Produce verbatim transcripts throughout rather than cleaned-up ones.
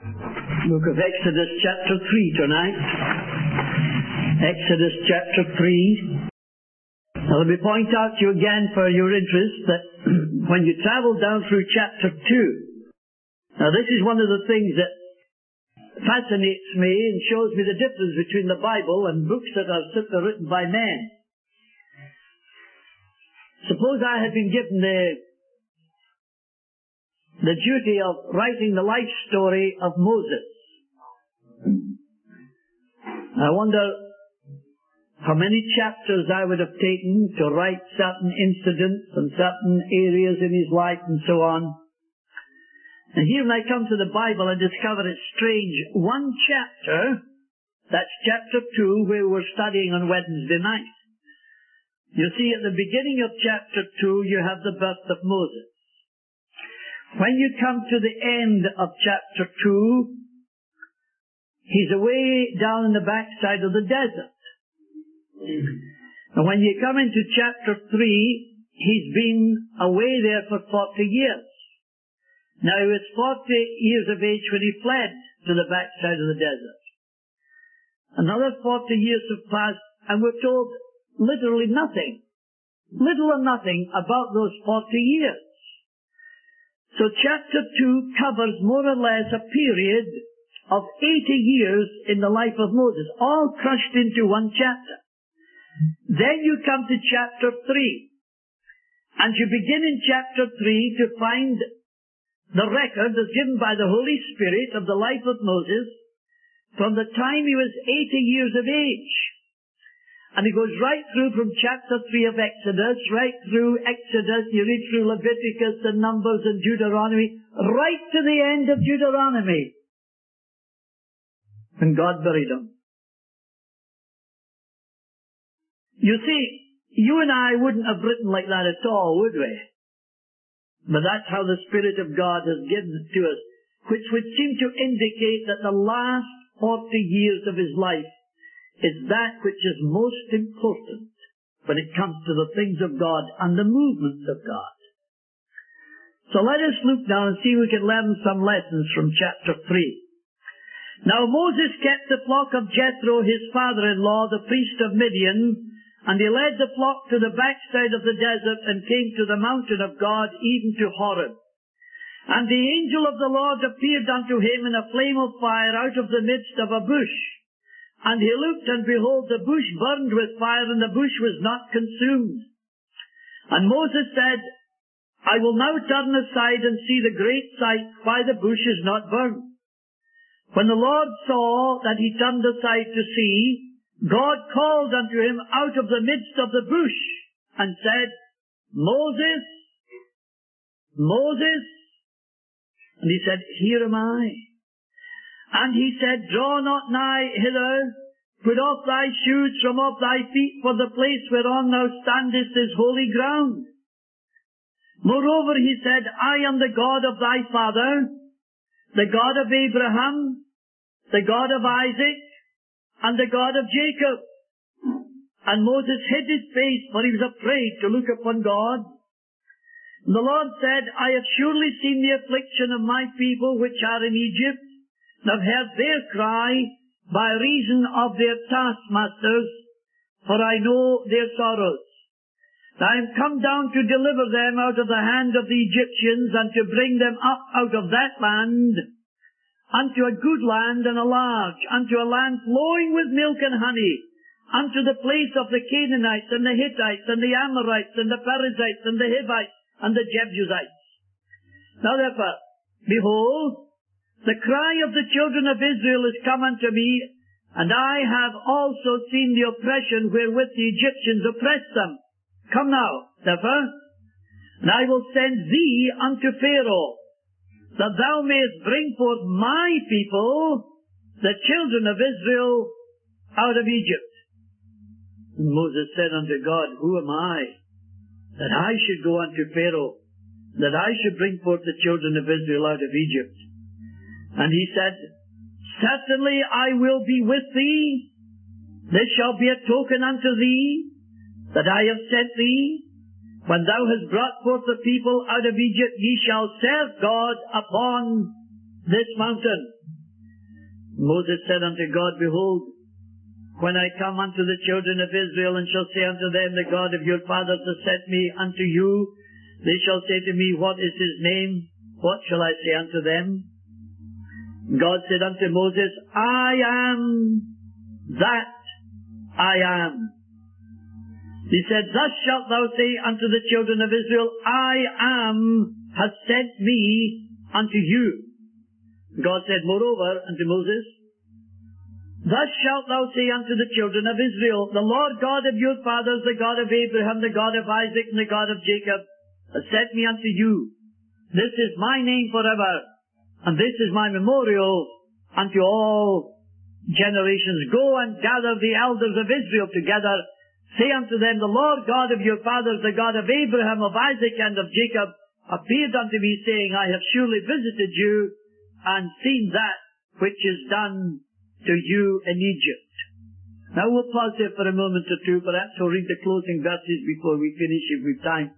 Book of Exodus chapter three tonight. Exodus chapter three. Now let me point out to you again for your interest that when you travel down through chapter two, now this is one of the things that fascinates me and shows me the difference between the Bible and books that are simply written by men. Suppose I had been given the the duty of writing the life story of Moses. I wonder how many chapters I would have taken to write certain incidents and certain areas in his life and so on. And here when I come to the Bible, I discover it's strange. One chapter, that's chapter two, where we're studying on Wednesday night. You see, at the beginning of chapter two, you have the birth of Moses. When you come to the end of chapter two, he's away down in the backside of the desert. And when you come into chapter three, he's been away there for forty years. Now he was forty years of age when he fled to the backside of the desert. Another forty years have passed, and we're told literally nothing, little or nothing about those forty years. So chapter two covers more or less a period of eighty years in the life of Moses, all crushed into one chapter. Then you come to chapter three, and you begin in chapter three to find the record that's given by the Holy Spirit of the life of Moses from the time he was eighty years of age. And he goes right through from chapter three of Exodus, right through Exodus, you read through Leviticus and Numbers and Deuteronomy, right to the end of Deuteronomy. And God buried him. You see, you and I wouldn't have written like that at all, would we? But that's how the Spirit of God has given it to us, which would seem to indicate that the last forty years of his life is that which is most important when it comes to the things of God and the movements of God. So let us look now and see if we can learn some lessons from chapter three. Now Moses kept the flock of Jethro, his father-in-law, the priest of Midian, and he led the flock to the backside of the desert and came to the mountain of God, even to Horeb. And the angel of the Lord appeared unto him in a flame of fire out of the midst of a bush. And he looked, and behold, the bush burned with fire, and the bush was not consumed. And Moses said, I will now turn aside and see the great sight, why the bush is not burned. When the Lord saw that he turned aside to see, God called unto him out of the midst of the bush, and said, Moses, Moses. And he said, Here am I. And he said, Draw not nigh hither, put off thy shoes from off thy feet, for the place whereon thou standest is holy ground. Moreover, he said, I am the God of thy father, the God of Abraham, the God of Isaac, and the God of Jacob. And Moses hid his face, for he was afraid to look upon God. And the Lord said, I have surely seen the affliction of my people which are in Egypt, and have heard their cry by reason of their taskmasters, for I know their sorrows. I am come down to deliver them out of the hand of the Egyptians, and to bring them up out of that land, unto a good land and a large, unto a land flowing with milk and honey, unto the place of the Canaanites and the Hittites and the Amorites and the Perizzites and the Hivites and the Jebusites. Now therefore, behold, the cry of the children of Israel is come unto me, and I have also seen the oppression wherewith the Egyptians oppressed them. Come now, therefore, and I will send thee unto Pharaoh, that thou mayest bring forth my people, the children of Israel, out of Egypt. And Moses said unto God, Who am I, that I should go unto Pharaoh, that I should bring forth the children of Israel out of Egypt? And he said, Certainly I will be with thee. This shall be a token unto thee, that I have sent thee. When thou hast brought forth the people out of Egypt, ye shall serve God upon this mountain. Moses said unto God, Behold, when I come unto the children of Israel, and shall say unto them, The God of your fathers has sent me unto you, they shall say to me, What is his name? What shall I say unto them? God said unto Moses, I am that I am. He said, Thus shalt thou say unto the children of Israel, I am has sent me unto you. God said moreover unto Moses, Thus shalt thou say unto the children of Israel, The Lord God of your fathers, the God of Abraham, the God of Isaac, and the God of Jacob, has sent me unto you. This is my name forever, and this is my memorial unto all generations. Go and gather the elders of Israel together. Say unto them, The Lord God of your fathers, the God of Abraham, of Isaac, and of Jacob, appeared unto me, saying, I have surely visited you, and seen that which is done to you in Egypt. Now we'll pause there for a moment or two. Perhaps we'll read the closing verses before we finish if we've time.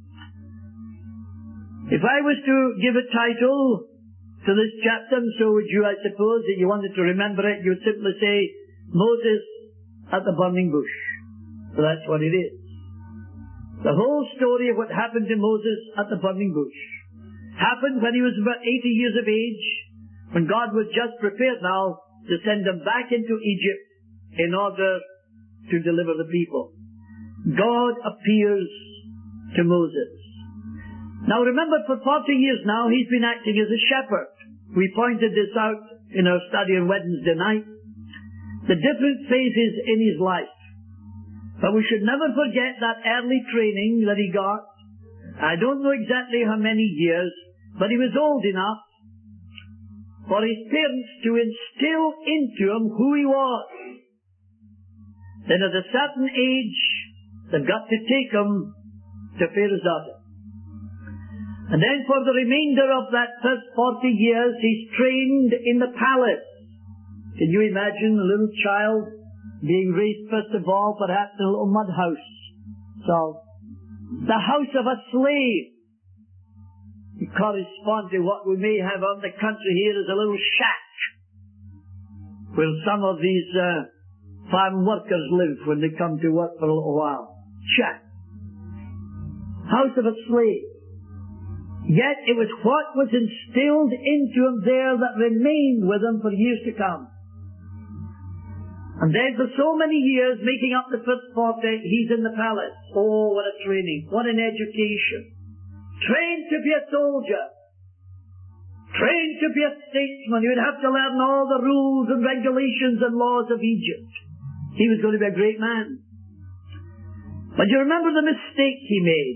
If I was to give a title to this chapter, and so would you, I suppose, that you wanted to remember it, you'd simply say, Moses at the burning bush. So that's what it is. The whole story of what happened to Moses at the burning bush happened when he was about eighty years of age, when God was just prepared now to send him back into Egypt in order to deliver the people. God appears to Moses. Now remember, for forty years now, he's been acting as a shepherd. We pointed this out in our study on Wednesday night. The different phases in his life. But we should never forget that early training that he got. I don't know exactly how many years, but he was old enough for his parents to instill into him who he was. Then at a certain age, they've got to take him to Pharaoh's daughter. And then for the remainder of that first forty years, he's trained in the palace. Can you imagine a little child being raised, first of all, perhaps in a little mud house? So, the house of a slave. You correspond to what we may have on the country here as a little shack where some of these uh, farm workers live when they come to work for a little while. Shack. House of a slave. Yet it was what was instilled into him there that remained with him for years to come. And then for so many years, making up the first forty, he's in the palace. Oh, what a training. What an education. Trained to be a soldier. Trained to be a statesman. He would have to learn all the rules and regulations and laws of Egypt. He was going to be a great man. But you remember the mistake he made.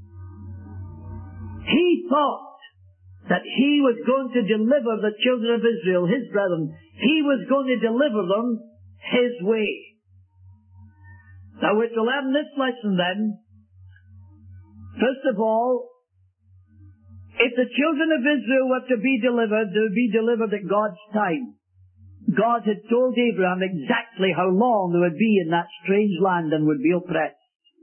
He thought that he was going to deliver the children of Israel, his brethren. He was going to deliver them his way. Now we're to learn this lesson then. First of all, if the children of Israel were to be delivered, they would be delivered at God's time. God had told Abraham exactly how long they would be in that strange land and would be oppressed.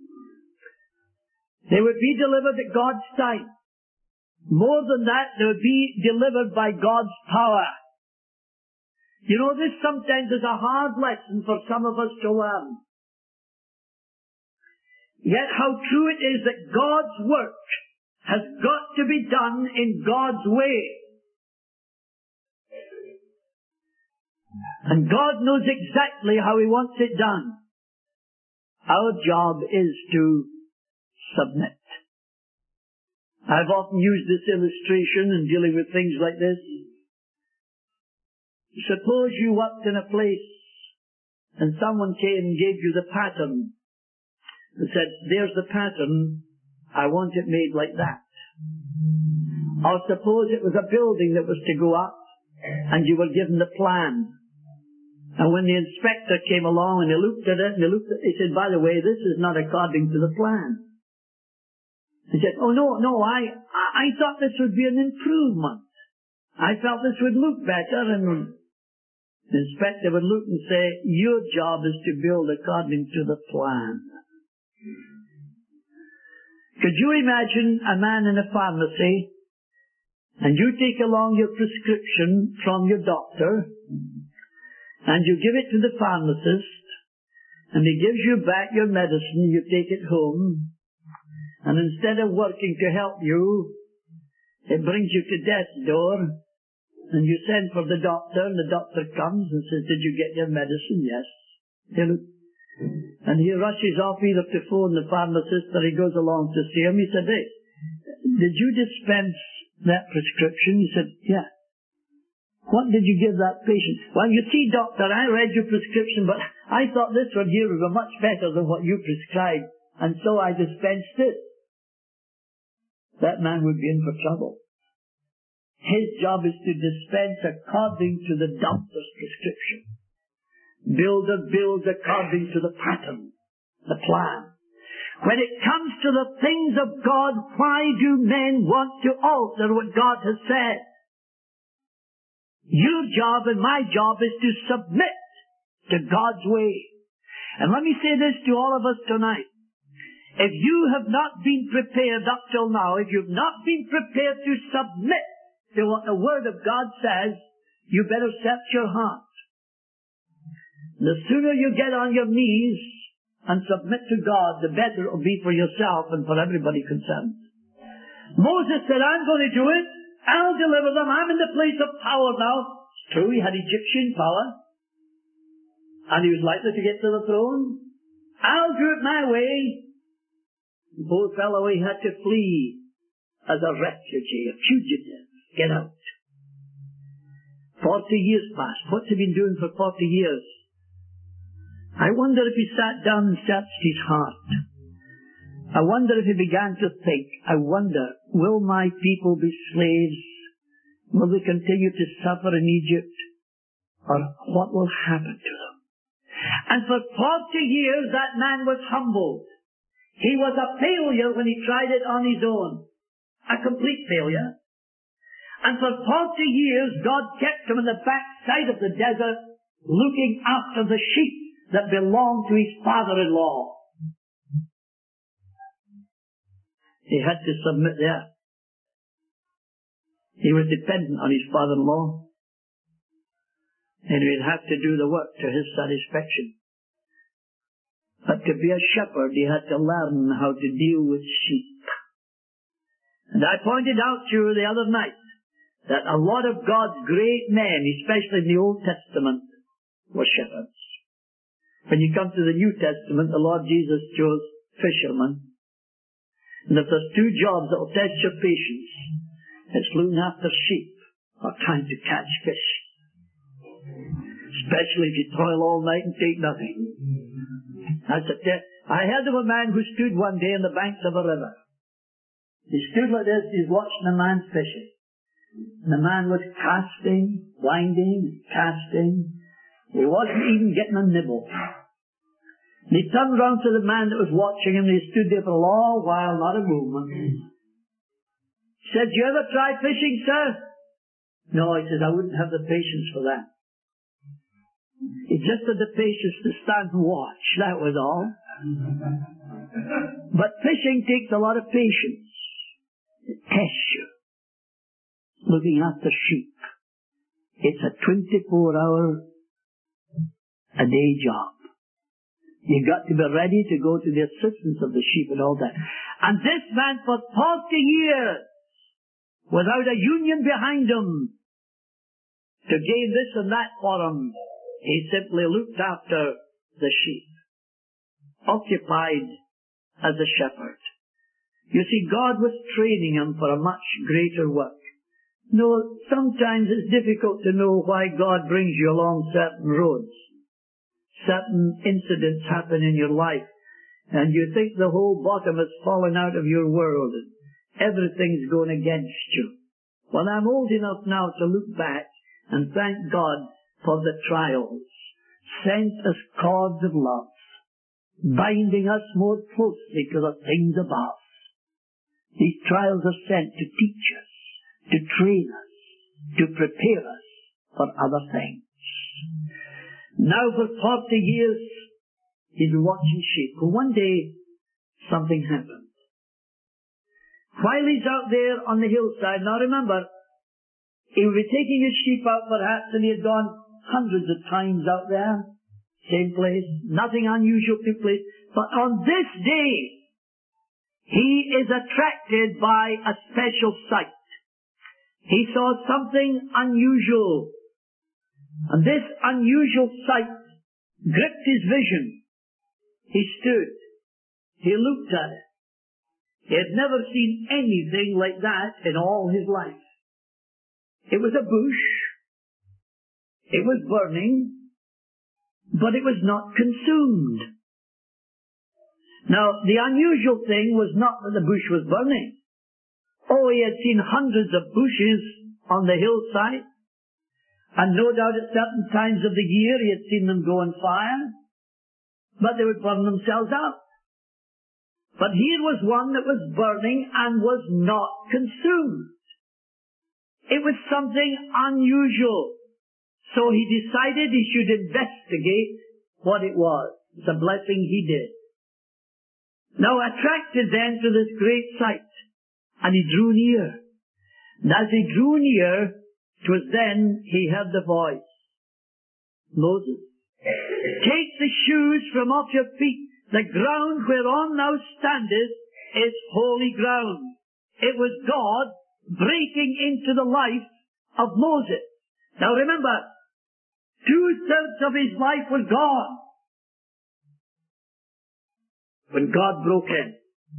They would be delivered at God's time. More than that, they would be delivered by God's power. You know, this sometimes is a hard lesson for some of us to learn. Yet how true it is that God's work has got to be done in God's way. And God knows exactly how He wants it done. Our job is to submit. I've often used this illustration in dealing with things like this. Suppose you worked in a place and someone came and gave you the pattern and said, there's the pattern, I want it made like that. Or suppose it was a building that was to go up and you were given the plan. And when the inspector came along and he looked at it and he looked at it, he said, by the way, this is not according to the plan. He said, oh no, no, I, I, I thought this would be an improvement. I felt this would look better. And the inspector would look and say, your job is to build according to the plan. Could you imagine a man in a pharmacy and you take along your prescription from your doctor and you give it to the pharmacist, and he gives you back your medicine, you take it home, and instead of working to help you, it brings you to death's door, and you send for the doctor, and the doctor comes and says, did you get your medicine? Yes. They look, and he rushes off either to phone the pharmacist or he goes along to see him. He said, hey, did you dispense that prescription? He said, yeah. What did you give that patient? Well, you see, doctor, I read your prescription, but I thought this one here was much better than what you prescribed, and so I dispensed it. That man would be in for trouble. His job is to dispense according to the doctor's prescription. Builder builds according to the pattern, the plan. When it comes to the things of God, why do men want to alter what God has said? Your job and my job is to submit to God's way. And let me say this to all of us tonight. If you have not been prepared up till now, if you've not been prepared to submit to what the Word of God says, you better search your heart. The sooner you get on your knees and submit to God, the better it will be for yourself and for everybody concerned. Moses said, I'm going to do it. I'll deliver them. I'm in the place of power now. It's true, he had Egyptian power. And he was likely to get to the throne. I'll do it my way. The poor fellow, he had to flee as a refugee, a fugitive. Get out. Forty years passed. What's he been doing for forty years? I wonder if he sat down and searched his heart. I wonder if he began to think, I wonder, will my people be slaves? Will they continue to suffer in Egypt? Or what will happen to them? And for forty years that man was humbled. He was a failure when he tried it on his own. A complete failure. And for forty years God kept him in the backside of the desert looking after the sheep that belonged to his father-in-law. He had to submit there. He was dependent on his father-in-law. And he'd have to do the work to his satisfaction. But to be a shepherd, he had to learn how to deal with sheep. And I pointed out to you the other night that a lot of God's great men, especially in the Old Testament, were shepherds. When you come to the New Testament, the Lord Jesus chose fishermen. And if there's two jobs that will test your patience, it's looking after sheep or trying to catch fish. Especially if you toil all night and take nothing. That's a te- I heard of a man who stood one day on the banks of a river. He stood like this, he's watching a man fishing. And the man was casting, winding, casting. He wasn't even getting a nibble. And he turned round to the man that was watching him, and he stood there for a long while, not a movement. He said, "Do you ever try fishing, sir?" "No," he says, "I wouldn't have the patience for that." He just had the patience to stand and watch, that was all. But fishing takes a lot of patience. It tests you. Looking after sheep. It's a twenty-four hour a day job. You've got to be ready to go to the assistance of the sheep and all that. And this man for forty years, without a union behind him, to gain this and that for him, he simply looked after the sheep. Occupied as a shepherd. You see, God was training him for a much greater work. No, sometimes it's difficult to know why God brings you along certain roads. Certain incidents happen in your life, and you think the whole bottom has fallen out of your world, and everything's going against you. Well, I'm old enough now to look back and thank God for the trials, sent as cords of love, binding us more closely to the things above. These trials are sent to teach us, to train us, to prepare us for other things. Now for forty years, he'd been watching sheep. Well, one day, something happened. While he's out there on the hillside, now remember, he would be taking his sheep out perhaps, and he had gone hundreds of times out there. Same place. Nothing unusual took place. But on this day, he is attracted by a special sight. He saw something unusual. And this unusual sight gripped his vision. He stood. He looked at it. He had never seen anything like that in all his life. It was a bush. It was burning. But it was not consumed. Now, the unusual thing was not that the bush was burning. Oh, he had seen hundreds of bushes on the hillside. And no doubt at certain times of the year he had seen them go on fire. But they would burn themselves out. But here was one that was burning and was not consumed. It was something unusual. So he decided he should investigate what it was. It's a blessing he did. Now attracted then to this great sight, and he drew near. And as he drew near, 'twas then he heard the voice. Moses, take the shoes from off your feet. The ground whereon thou standest is holy ground. It was God breaking into the life of Moses. Now remember, two-thirds of his life was gone when God broke in.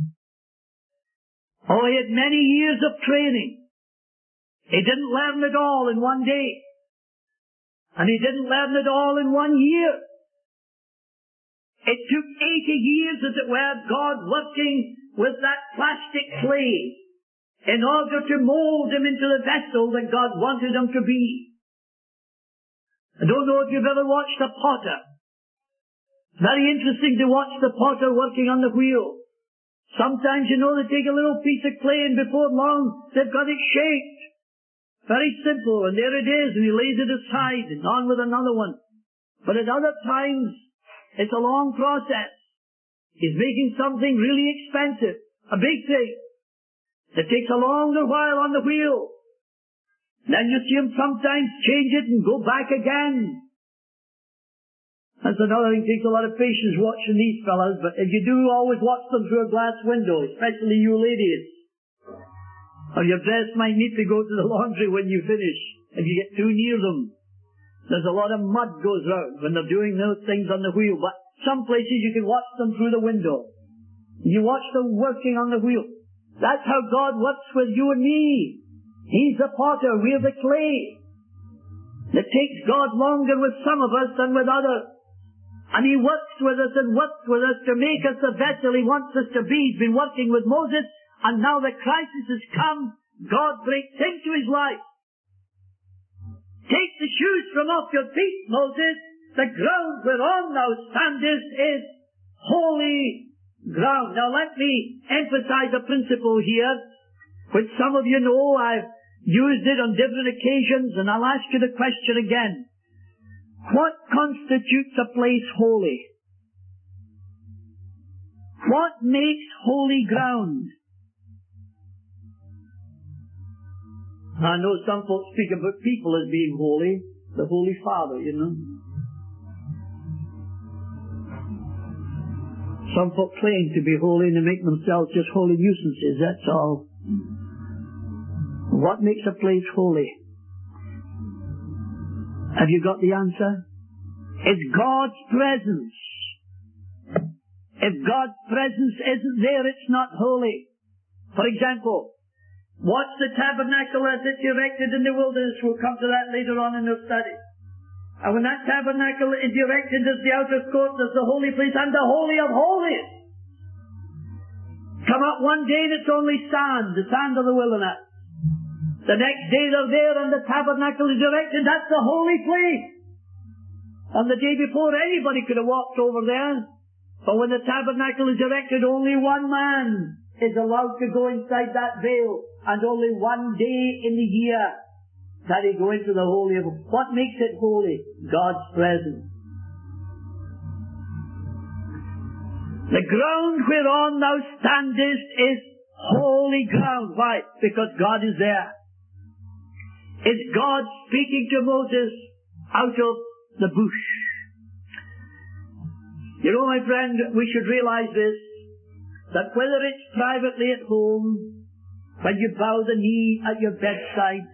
Oh, he had many years of training. He didn't learn it all in one day. And he didn't learn it all in one year. It took eighty years, as it were, God working with that plastic clay in order to mold him into the vessel that God wanted him to be. I don't know if you've ever watched a potter. Very interesting to watch the potter working on the wheel. Sometimes, you know, they take a little piece of clay and before long they've got it shaped. Very simple, and there it is, and he lays it aside and on with another one. But at other times, it's a long process. He's making something really expensive, a big thing, that takes a longer while on the wheel. Then you see him sometimes change it and go back again. That's another thing, takes a lot of patience watching these fellas, but if you do, always watch them through a glass window, especially you ladies. Or your dress might need to go to the laundry when you finish, if you get too near them. There's a lot of mud goes out when they're doing those things on the wheel, but some places you can watch them through the window. You watch them working on the wheel. That's how God works with you and me. He's the potter, we're the clay. It takes God longer with some of us than with others. And He works with us and works with us to make us the vessel He wants us to be. He's been working with Moses, and now the crisis has come. God breaks into his life. Take the shoes from off your feet, Moses. The ground whereon thou standest is holy ground. Now let me emphasize a principle here, which some of you know. I've used it on different occasions, and I'll ask you the question again. What constitutes a place holy? What makes holy ground? I know some folks speak about people as being holy. The Holy Father, you know. Some folk claim to be holy and they make themselves just holy nuisances, that's all. What makes a place holy? Have you got the answer? It's God's presence. If God's presence isn't there, it's not holy. For example, watch the tabernacle as it's erected in the wilderness. We'll come to that later on in our study. And when that tabernacle is erected as the outer court, there's the holy place and the holy of holies. Come up one day and it's only sand, the sand of the wilderness. The next day they're there and the tabernacle is erected. That's the holy place. On the day before, anybody could have walked over there. But when the tabernacle is erected, only one man is allowed to go inside that veil, and only one day in the year that he go into the Holy of Holies. What makes it holy? God's presence. The ground whereon thou standest is holy ground. Why? Because God is there. Is God speaking to Moses? out of the bush. You know, my friend, we should realize this, that whether it's privately at home, when you bow the knee at your bedside,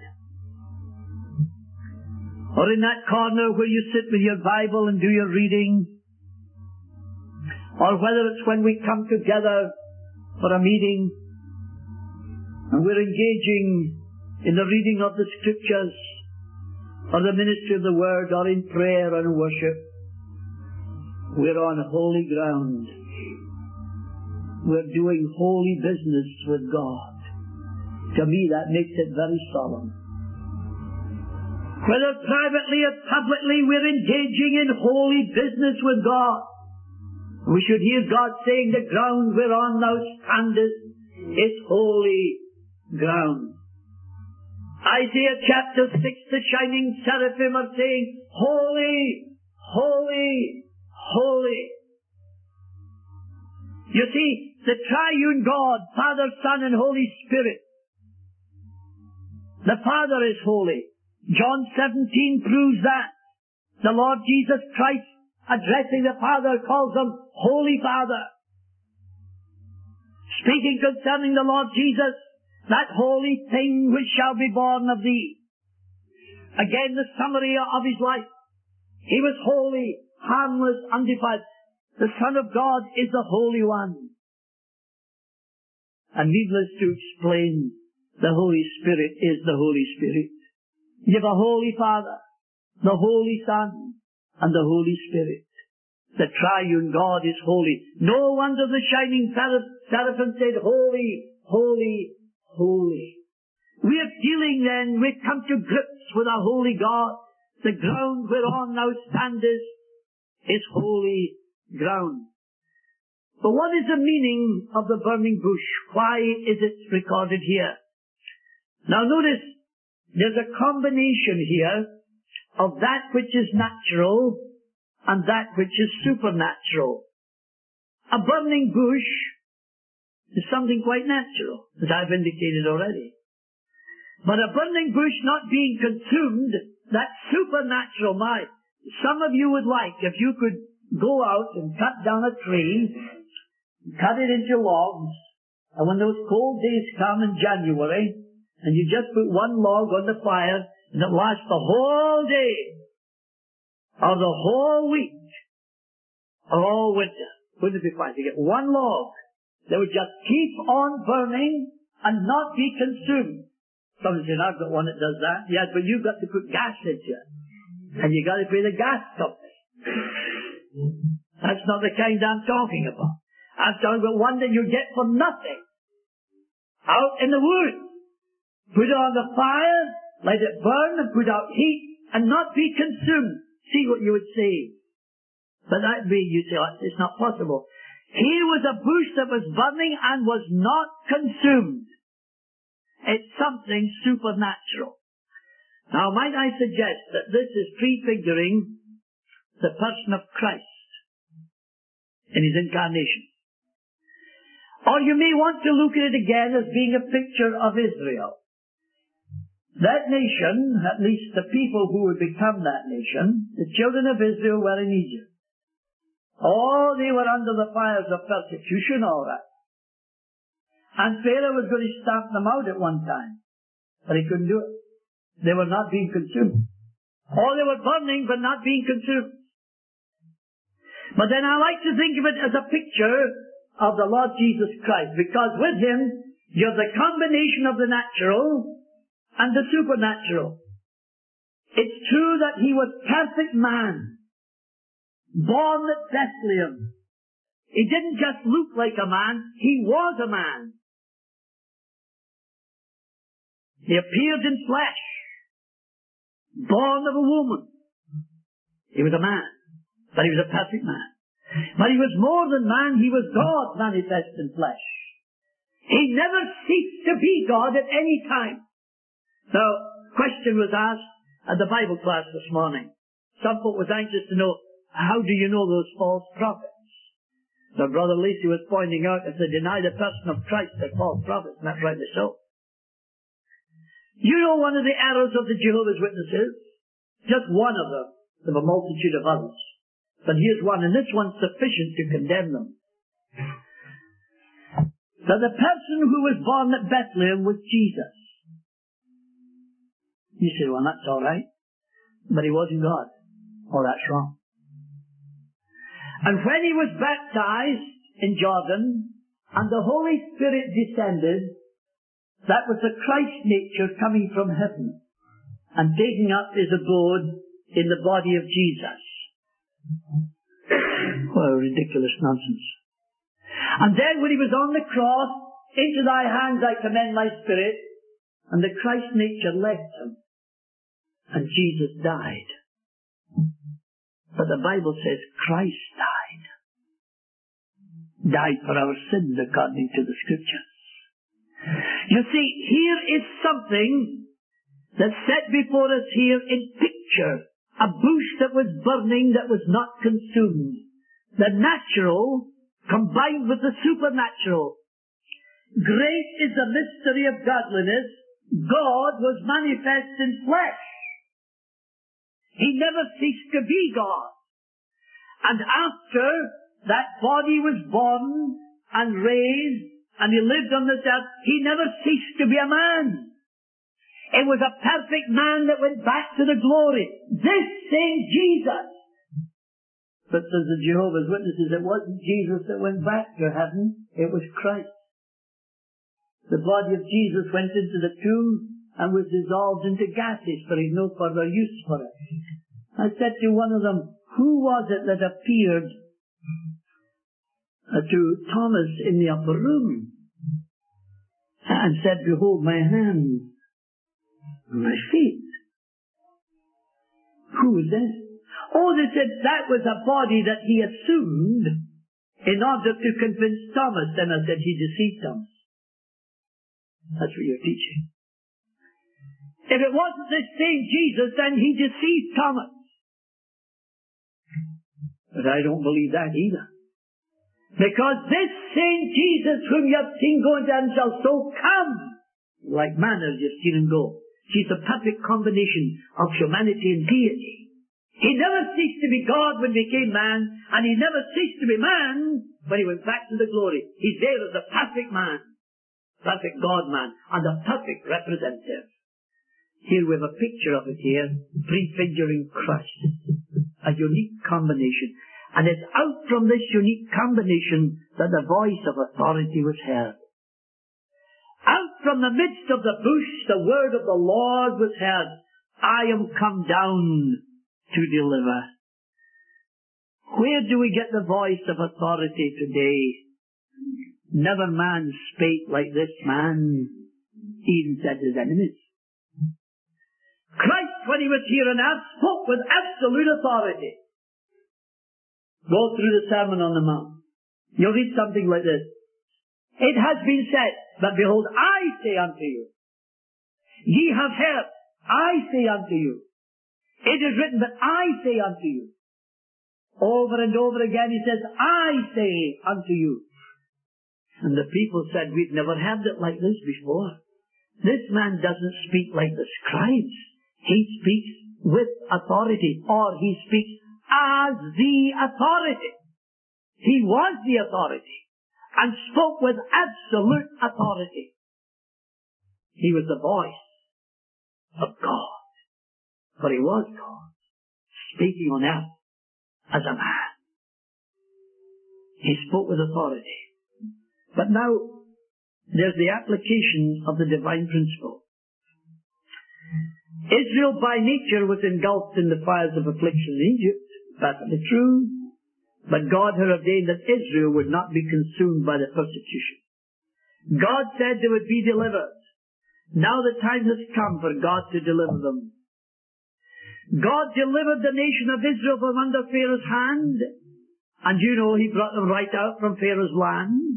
or in that corner where you sit with your Bible and do your reading, or whether it's when we come together for a meeting and we're engaging in the reading of the Scriptures, or the ministry of the Word, or in prayer and worship, we're on holy ground. We're doing holy business with God. To me, that makes it very solemn. Whether privately or publicly, we're engaging in holy business with God. We should hear God saying, the ground whereon thou standest is holy ground. Isaiah chapter six, the shining seraphim are saying, holy, holy, holy. You see, the triune God, Father, Son, and Holy Spirit. The Father is holy. John seventeen proves that. The Lord Jesus Christ, addressing the Father, calls him Holy Father. Speaking concerning the Lord Jesus, that holy thing which shall be born of thee. Again, the summary of his life. He was holy, harmless, undefiled. The Son of God is the Holy One. And needless to explain, the Holy Spirit is the Holy Spirit. You have a Holy Father, the Holy Son, and the Holy Spirit. The triune God is holy. No wonder the shining seraphim said, holy, holy, holy. We are dealing then, we've come to grips with our holy God. The ground whereon thou standest is holy ground. But what is the meaning of the burning bush? Why is it recorded here? Now notice, there's a combination here of that which is natural and that which is supernatural. A burning bush is something quite natural, as I've indicated already. But a burning bush not being consumed, that's supernatural. My, some of you would like, if you could go out and cut down a tree, cut it into logs, and when those cold days come in January, and you just put one log on the fire, and it lasts the whole day, or the whole week, or all winter. Wouldn't it be fine to get one log that would just keep on burning and not be consumed? Somebody says, I've got one that does that. Yes, but you've got to put gas into it. And you've got to pay the gas company. That's not the kind I'm talking about. I'm talking about one that you get for nothing. Out in the woods. Put it on the fire, let it burn and put out heat and not be consumed. See what you would say. But that would be, you say, oh, it's not possible. Here was a bush that was burning and was not consumed. It's something supernatural. Now, might I suggest that this is prefiguring the person of Christ in his incarnation. Or you may want to look at it again as being a picture of Israel. That nation, at least the people who would become that nation, the children of Israel were in Egypt. Oh, they were under the fires of persecution, all right. And Pharaoh was going to stamp them out at one time. But he couldn't do it. They were not being consumed. Oh, they were burning, but not being consumed. But then I like to think of it as a picture of the Lord Jesus Christ, because with him, you have the combination of the natural and the supernatural. It's true that he was perfect man, born at Bethlehem. He didn't just look like a man, he was a man. He appeared in flesh, born of a woman. He was a man, but he was a perfect man. But he was more than man, he was God manifest in flesh. He never ceased to be God at any time. Now, question was asked at the Bible class this morning. Some folk was anxious to know, how do you know those false prophets? Now, Brother Lacey was pointing out, if they deny the person of Christ, they're false prophets, and that's rightly so. You know one of the errors of the Jehovah's Witnesses Just one of them, of a multitude of others. But here's one, and this one's sufficient to condemn them. That the person who was born at Bethlehem was Jesus. You say, well, that's all right. But he wasn't God. Oh, that's wrong. And when he was baptized in Jordan, and the Holy Spirit descended, that was the Christ nature coming from heaven and taking up his abode in the body of Jesus. What a ridiculous nonsense. And then when he was on the cross, into thy hands I commend my spirit, and the Christ nature left him, and Jesus died. But the Bible says Christ died. Died for our sins according to the Scriptures. You see, here is something that's set before us here in picture. A bush that was burning that was not consumed. The natural combined with the supernatural. Great is the mystery of godliness. God was manifest in flesh. He never ceased to be God. And after that body was born and raised and he lived on this earth, he never ceased to be a man. It was a perfect man that went back to the glory. This same Jesus. But says the Jehovah's Witnesses, it wasn't Jesus that went back to heaven, it was Christ. The body of Jesus went into the tomb and was dissolved into gases, for he had no further use for it. I said to one of them, who was it that appeared uh, to Thomas in the upper room and said, behold my hands and my feet? Who was that? Oh, they said that was a body that he assumed in order to convince Thomas. Then I said he deceived Thomas. That's what you're teaching. If it wasn't this same Jesus, then he deceived Thomas. But I don't believe that either. Because this same Jesus whom you have seen go into heaven shall so come, like manna you've seen him go. She's the perfect combination of humanity and deity. He never ceased to be God when he became man, and he never ceased to be man when he went back to the glory. He's there as the perfect man, perfect God-man, and the perfect representative. Here we have a picture of it here, prefiguring Christ. A unique combination. And it's out from this unique combination that the voice of authority was heard. Out from the midst of the bush, the word of the Lord was heard. I am come down to deliver. Where do we get the voice of authority today? Never man spake like this man, even said his enemies. Christ, when he was here on earth, spoke with absolute authority. Go through the Sermon on the Mount. You'll read something like this. It has been said, but behold, I say unto you. Ye have heard, I say unto you. It is written, but I say unto you. Over and over again he says, I say unto you. And the people said, we've never heard it like this before. This man doesn't speak like the scribes. He speaks with authority, or he speaks as the authority. He was the authority and spoke with absolute authority. He was the voice of God. For he was God, speaking on earth as a man. He spoke with authority. But now, there's the application of the divine principle. Israel by nature was engulfed in the fires of affliction in Egypt. Perfectly true. But God had ordained that Israel would not be consumed by the persecution. God said they would be delivered. Now the time has come for God to deliver them. God delivered the nation of Israel from under Pharaoh's hand. And you know he brought them right out from Pharaoh's land.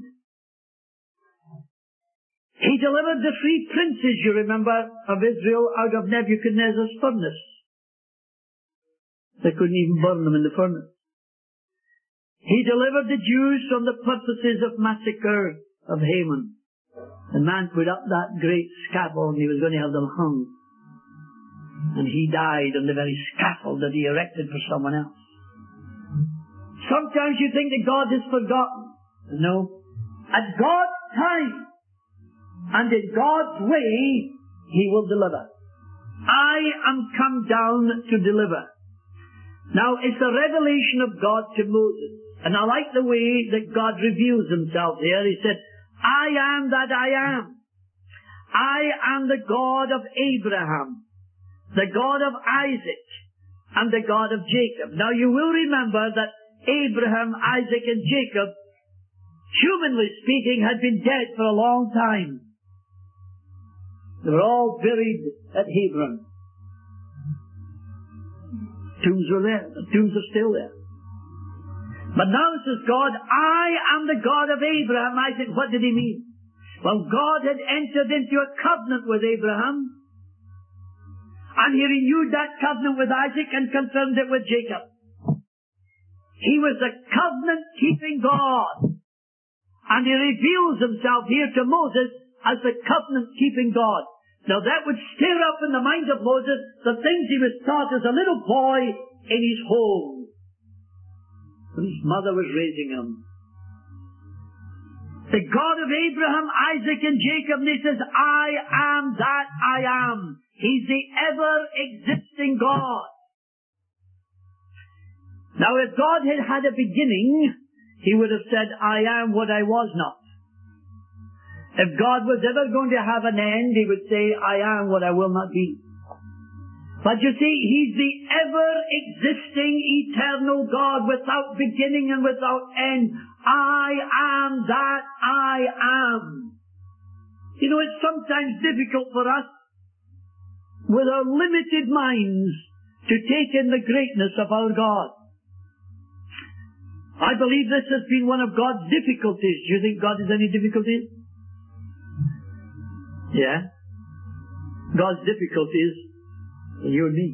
He delivered the three princes, you remember, of Israel out of Nebuchadnezzar's furnace. They couldn't even burn them in the furnace. He delivered the Jews from the purposes of massacre of Haman. The man put up that great scaffold and he was going to have them hung. And he died on the very scaffold that he erected for someone else. Sometimes you think that God has forgotten. No. At God's time and in God's way, he will deliver. I am come down to deliver. Now, it's the revelation of God to Moses. And I like the way that God reveals himself here. He said, I am that I am. I am the God of Abraham, the God of Isaac, and the God of Jacob. Now, you will remember that Abraham, Isaac, and Jacob, humanly speaking, had been dead for a long time. They were all buried at Hebron. Tombs were there. The tombs are still there. But now says God, I am the God of Abraham, Isaac. What did he mean? Well, God had entered into a covenant with Abraham, and he renewed that covenant with Isaac and confirmed it with Jacob. He was the covenant-keeping God. And he reveals himself here to Moses as the covenant-keeping God. Now that would stir up in the mind of Moses the things he was taught as a little boy in his home, when his mother was raising him. The God of Abraham, Isaac, and Jacob, and he says, I am that I am. He's the ever-existing God. Now if God had had a beginning, he would have said, I am what I was not. If God was ever going to have an end, he would say, I am what I will not be. But you see, he's the ever-existing, eternal God without beginning and without end. I am that I am. You know, it's sometimes difficult for us, with our limited minds, to take in the greatness of our God. I believe this has been one of God's difficulties. Do you think God has any difficulties? Yeah. God's difficulties are you and me.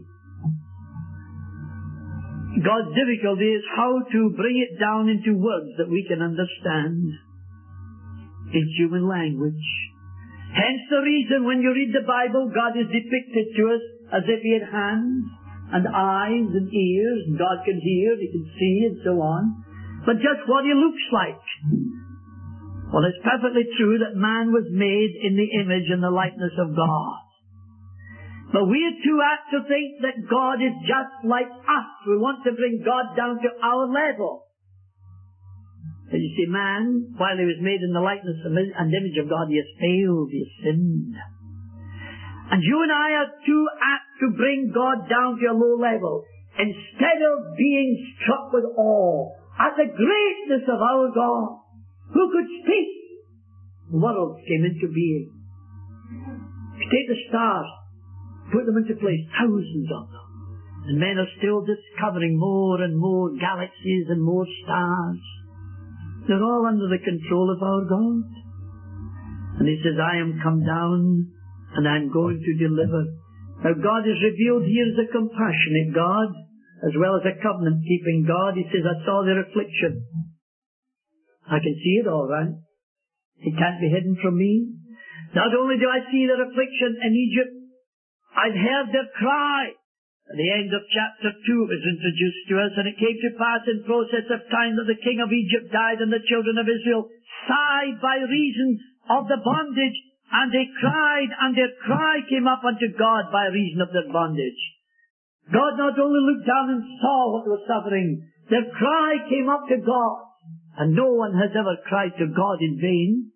God's difficulty is how to bring it down into words that we can understand in human language. Hence the reason when you read the Bible, God is depicted to us as if he had hands and eyes and ears, and God can hear, he can see, and so on. But just what he looks like. Well, it's perfectly true that man was made in the image and the likeness of God. But we are too apt to think that God is just like us. We want to bring God down to our level. But you see, man, while he was made in the likeness and image of God, he has failed, he has sinned. And you and I are too apt to bring God down to a low level. Instead of being struck with awe at the greatness of our God, who could speak, worlds came into being. If you take the stars, put them into place, thousands of them, and men are still discovering more and more galaxies and more stars. They're all under the control of our God. And he says, I am come down and I'm going to deliver. Now God is revealed here as a compassionate God, as well as a covenant-keeping God. He says, I saw their affliction. I can see it all right. It can't be hidden from me. Not only do I see their affliction in Egypt, I've heard their cry. At the end of chapter two it was introduced to us, and it came to pass in process of time that the king of Egypt died, and the children of Israel sighed by reason of the bondage, and they cried, and their cry came up unto God by reason of their bondage. God not only looked down and saw what they were suffering, their cry came up to God. And no one has ever cried to God in vain.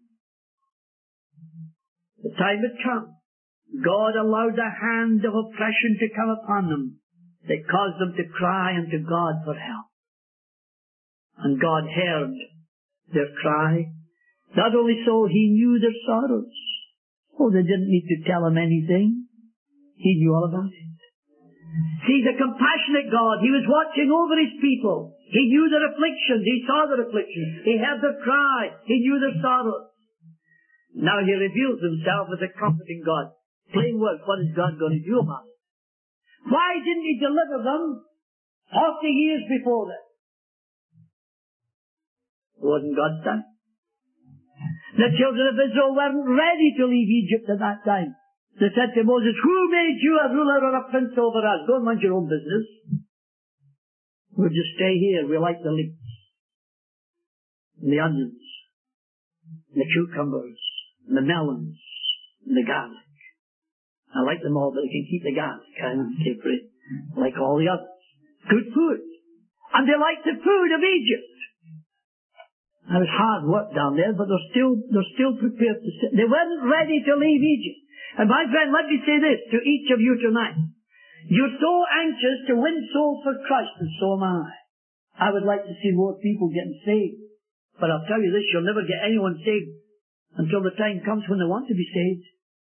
The time had come. God allowed a hand of oppression to come upon them that caused them to cry unto God for help. And God heard their cry. Not only so, he knew their sorrows. Oh, they didn't need to tell him anything. He knew all about it. See, the compassionate God, he was watching over his people. He knew their afflictions. He saw their afflictions. He heard their cry. He knew their sorrows. Now he reveals himself as a comforting God. Plain words, what is God going to do about it? Why didn't he deliver them forty years before that? It wasn't God's time. The children of Israel weren't ready to leave Egypt at that time. They said to Moses, who made you a ruler or a prince over us? Go and mind your own business. We'll just stay here. We like the leeks, and the onions, and the cucumbers, and the melons, and the garlic. I like them all, but I can keep the garlic. I don't care for it. Like all the others. Good food. And they like the food of Egypt. It was hard work down there, but they're still, they're still prepared to sit. They weren't ready to leave Egypt. And my friend, let me say this to each of you tonight. You're so anxious to win souls for Christ, and so am I. I would like to see more people getting saved. But I'll tell you this, you'll never get anyone saved until the time comes when they want to be saved.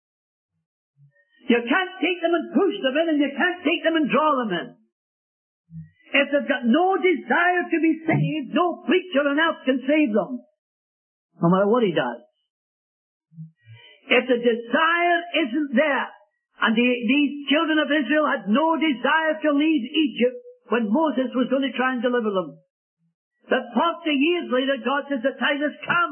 You can't take them and push them in, and you can't take them and draw them in. If they've got no desire to be saved, no preacher on earth can save them, no matter what he does. If the desire isn't there, and the, these children of Israel had no desire to leave Egypt when Moses was going to try and deliver them, that forty years later God says, the time has come.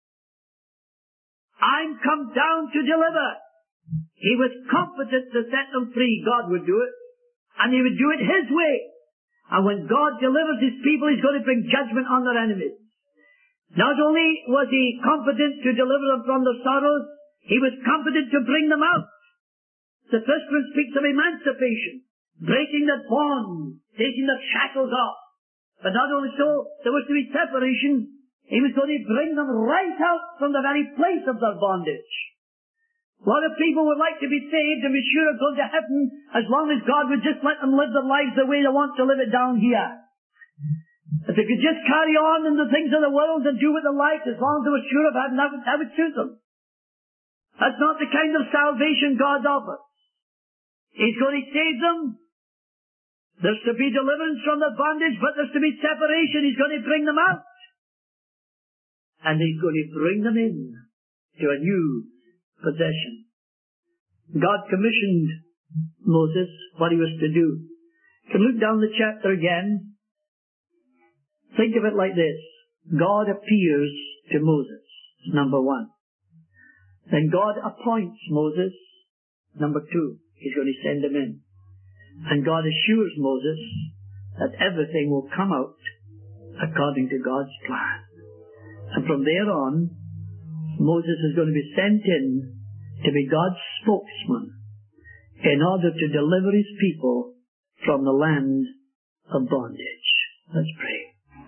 I'm come down to deliver. He was confident to set them free. God would do it. And he would do it his way. And when God delivers his people, he's going to bring judgment on their enemies. Not only was he confident to deliver them from their sorrows, he was confident to bring them out. The first one speaks of emancipation, breaking the bonds, taking the shackles off. But not only so, there was to be separation. He was going to bring them right out from the very place of their bondage. A lot of people would like to be saved and be sure of going to heaven as long as God would just let them live their lives the way they want to live it down here. If they could just carry on in the things of the world and do what they like, as long as they were sure of heaven, that would, that would suit them. That's not the kind of salvation God offers. He's going to save them. There's to be deliverance from the bondage, but there's to be separation. He's going to bring them out. And he's going to bring them in to a new possession. God commissioned Moses what he was to do. You can look down the chapter again. Think of it like this. God appears to Moses, number one. Then God appoints Moses, number two. He's going to send him in. And God assures Moses that everything will come out according to God's plan. And from there on, Moses is going to be sent in to be God's spokesman in order to deliver his people from the land of bondage. Let's pray.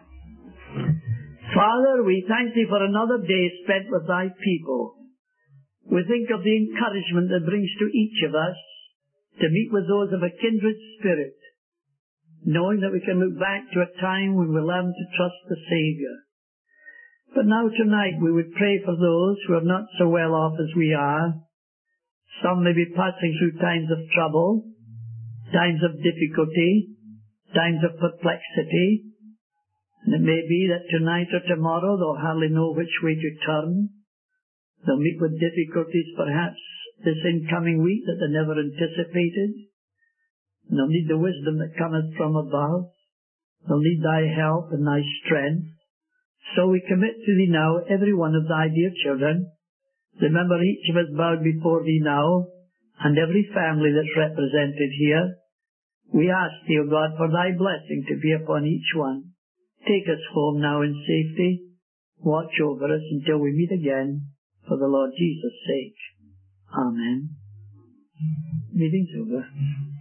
Father, we thank thee for another day spent with thy people. We think of the encouragement that brings to each of us to meet with those of a kindred spirit, knowing that we can look back to a time when we learned to trust the Saviour. But now tonight we would pray for those who are not so well off as we are. Some may be passing through times of trouble, times of difficulty, times of perplexity. And it may be that tonight or tomorrow they'll hardly know which way to turn. They'll meet with difficulties perhaps this incoming week that they never anticipated. And they'll need the wisdom that cometh from above. They'll need thy help and thy strength. So we commit to thee now every one of thy dear children. Remember each of us bowed before thee now, and every family that's represented here. We ask thee, O God, for thy blessing to be upon each one. Take us home now in safety. Watch over us until we meet again, for the Lord Jesus' sake. Amen. Meeting's over.